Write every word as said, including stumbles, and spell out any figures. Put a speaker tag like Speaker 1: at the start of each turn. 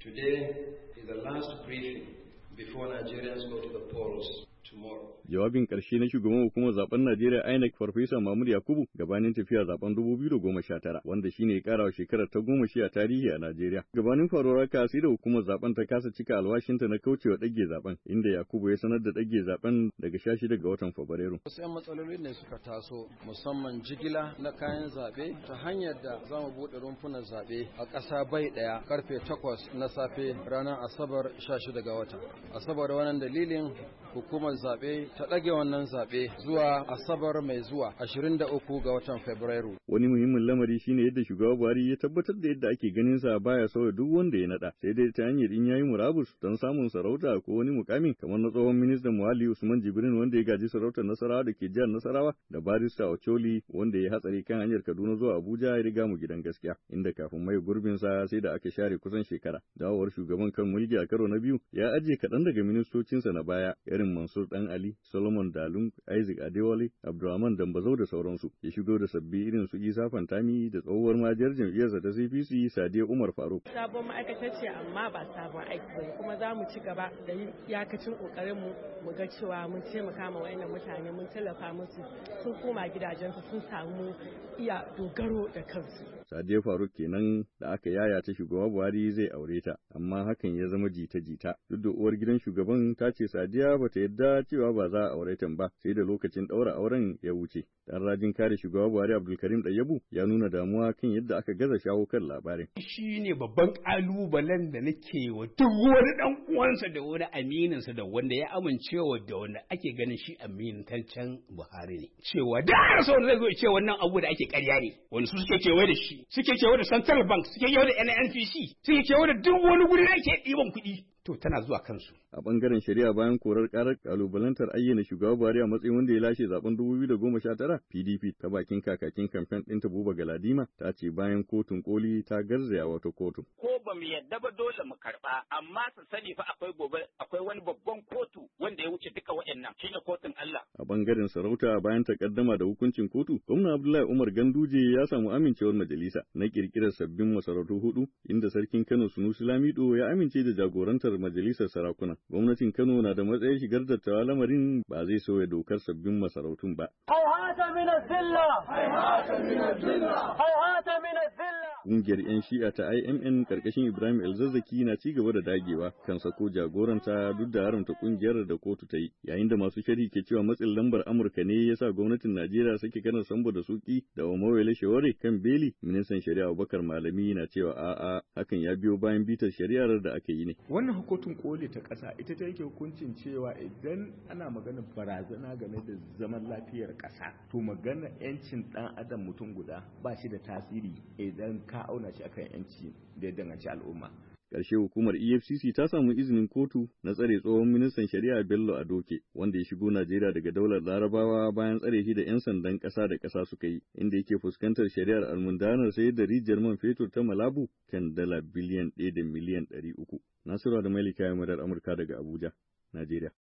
Speaker 1: Today is the last briefing before Nigerians go to the polls tomorrow.
Speaker 2: Jawabin ƙarshe na shugaban hukumar zaben Najeriya I N E C Farfesa Mahmud Yakubu gabanin tafiya zaben dubu biyu da goma sha tara wanda shine ya karawa shekarar ta goma shi a tarihi a Najeriya. Gabanin faruwar haka sai da hukumar zaben ta kasa cika alwashinta na kaucewa ɗage zaben inda Yakubu ya sanar da ɗage zaben daga sha shida ga watan Fabrairu.
Speaker 3: Wasu 'yan matsaloli ne suka taso musamman jigila na kayan zaɓe ta hanyar da za mu buɗe rumfunan zaɓe a ƙasa bai ɗaya karfe takwas na safe ranar Asabar sha shida ga wata. Asabar wannan dalilin hukumar zaɓe ta ɗage wannan zaɓe zuwa Asabar mai zuwa ashirin da uku ga watan Fabrairu.
Speaker 2: Wani muhimmin lamari shine yadda shugaba Buhari ya tabbatar da yadda ake ganin sa baya sauya duk wanda ya nada sai dai ta hanyar in yayi murabus don samun sarauta ko wani mukami kamar na tsohon ministan muhalli Usman Jibrin wanda ya gaji sarautar Nasarawa da ke jihar Nasarawa da barista Ocholi wanda ya hatsari kan hanyar Kaduna zuwa Abuja ya riga mu gidan gaskiya inda kafin mai gurbin sa sai da aka share kusan shekara. Dawowar shugaban kan mulki a karo na biyu ya ajiye kaɗan daga ministocinsa na baya irin Mansur Dan Ali, Solomon Dalun, Isaac Adewale, Abdulrahman Dambazau da sauransu. Ya shigo da sabbi irin su Isa Fantami da tsohuwar majiyar jam'iyyarsa ta C P C Sadiya Umar Faruk.
Speaker 4: Sabon ma'aikata ce amma ba sabon aiki bane kuma za mu ci gaba da iyakacin kokarin mu mu ga cewa mun taimaka ma wayannan mutane mun tallafa musu sun koma gidajensu sun samu iya dogaro da kansu.
Speaker 2: Sadiya Faruk kenan da aka yaya ta shugaba Buhari zai aure ta amma hakan ya zama jita-jita duk da uwar gidan shugaban ta ce Sadiya bata yadda cewa ba za a aure ta ba sai da lokacin ɗaura auren ya wuce. Dan rajin kare shugaba Buhari Abdulkarim Ɗayyabu ya nuna damuwa kan yadda aka gaza shawo kan labarin.
Speaker 5: Shi ne babban ƙalubalen da nake wa duk wani ɗan uwansa da wani amininsa da wanda ya amincewa da wanda ake ganin shi amintaccen Buhari ne. Cewa da so zai zo ce wannan abu da ake ƙarya ne. Wani su suke cewa da shi, suke cewa da Central Bank, suke cewa da N N P C, suke cewa da duk wani guri da ake ɗiban kuɗi. To tana zuwa kansu.
Speaker 2: A bangaren shari'a bayan korar karar kalubalantar ayyana shugaba Buhari a matsayin wanda ya lashe zaben dubu biyu da goma sha tara, P D P ta bakin kakakin kamfen ɗin ta Buba Galadima ta ce bayan kotun koli ta garzaya wata kotu.
Speaker 6: Ko ba mu yadda ba dole mu karɓa amma su sani fa akwai gobe akwai wani babban kotu wanda ya wuce duka waɗannan shine kotun Allah.
Speaker 2: A bangaren sarauta bayan takaddama da hukuncin kotu, gwamna Abdullahi Umar Ganduje ya samu amincewar majalisa na kirkirar sabbin masarautu hudu inda sarkin Kano Sunusi Lamido ya amince da jagorantar majalisar sarakuna. Gwamnatin Kano na da matsayin shigar dattawa lamarin ba zai sauya dokar sabbin masarautun ba.
Speaker 7: Hayhata min az-zilla! Hayhata min az-zilla! Hayhata min az-zilla!
Speaker 2: Ƙungiyar 'yan Shi'a ta I M N karkashin Ibrahim El-Zazzaki na ci gaba da dagewa kan sako jagoranta duk da haramta ƙungiyar da kotu ta yi, yayin da masu sharhi ke cewa matsin lambar Amurka ne ya sa gwamnatin Najeriya sake kanar Sambo da Suki da Omowole Shawore kan beli. Ministan Shari'a Abubakar Malami na cewa a'a hakan ya biyo bayan bitar shari'ar da aka yi ne.
Speaker 8: Wannan kotun koli ta ƙasa ita ta yake hukuncin cewa idan ana magana barazana game da zaman lafiyar ƙasa to magana 'yancin ɗan adam mutum guda ba shi da tasiri idan ka auna shi akan 'yanci da ya danganci al'umma.
Speaker 2: Ƙarshe hukumar E F C C ta samu izinin kotu na tsare tsohon ministan shari'a Bello Adoke wanda ya shigo Najeriya daga daular Larabawa bayan tsare shi da 'yan sandan ƙasa da ƙasa suka yi inda yake fuskantar shari'ar almundanar sayar da rijiyar man fetur ta Malabu kan dala biliyan ɗaya da miliyan ɗari uku. Nasiru da Malika ya madar Amurka daga Abuja, Najeriya.